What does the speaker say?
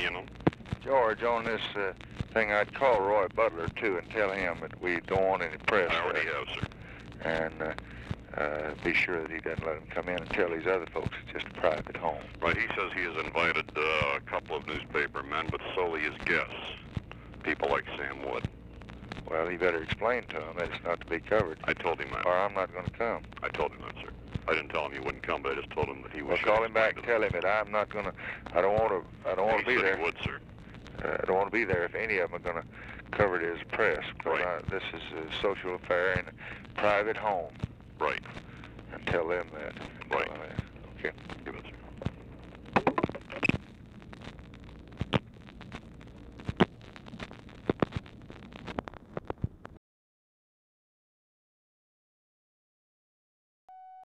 you know. George, on this thing, I'd call Roy Butler, too, and tell him that we don't want any press. I already have, sir. And be sure that he doesn't let him come in and tell these other folks it's just a private home. Right, he says he has invited a couple of newspaper men, but solely as guests. People like Sam Wood. Well, he better explain to him that it's not to be covered. I told him that. Or I'm not going to come. I told him that, sir. I didn't tell him he wouldn't come, but I just told him that he was. Well, call him back and tell him that I'm not going to. I don't want to be there. He would, sir. I don't want to be there if any of them are going to cover it as press. Because Right. This is a social affair in a private home. Right. And tell them that. Right. Okay.